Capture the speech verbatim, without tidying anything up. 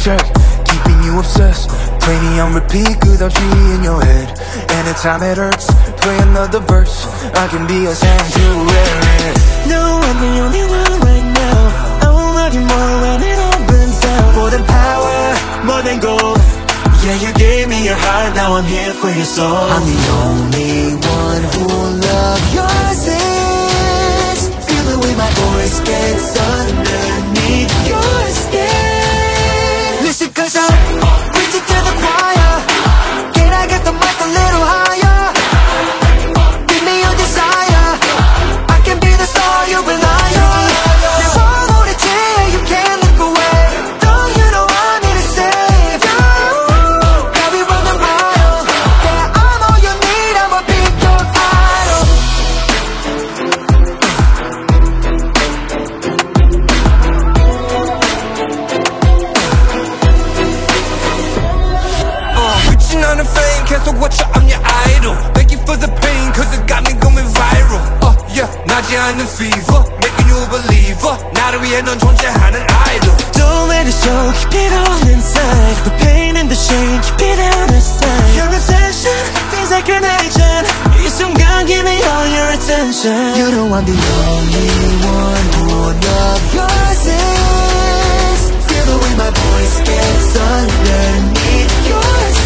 check, keeping you obsessed. Play me on repeat, could've in your head. Anytime it hurts, play another verse. I can be a sanctuary. No, I'm the only one right now. I won't love you more when it all burns down. More than power, more than gold. Yeah, you gave me your heart, now I'm here for your soul. I'm the only one who'll love your sins. Feel the way my voice gets underneath your skin. Listen, cause I'm preaching to the choir. Can I get the mic a little higher? Give me your desire. I can be the star you rely on. Now I'm on a chair, you can't look away. Don't you know I'm here to save you? Carry on the mile. Yeah, I'm all you need, I'ma be your idol. Uh, reaching on the fame, cancel what you, I'm your idol. Thank you for the pain, cause it got me going viral. Uh, yeah, 나지 않는 fever, making you a believer. 나를 위해 넌 존재하는 idol. Don't let it show, keep it all inside. The pain and the shame, keep it out of sight. Your obsession feels like an addiction. 이 순간 give me all your attention. You know I'm the only one who will love your sins. Feel the way my voice gets underneath your skin.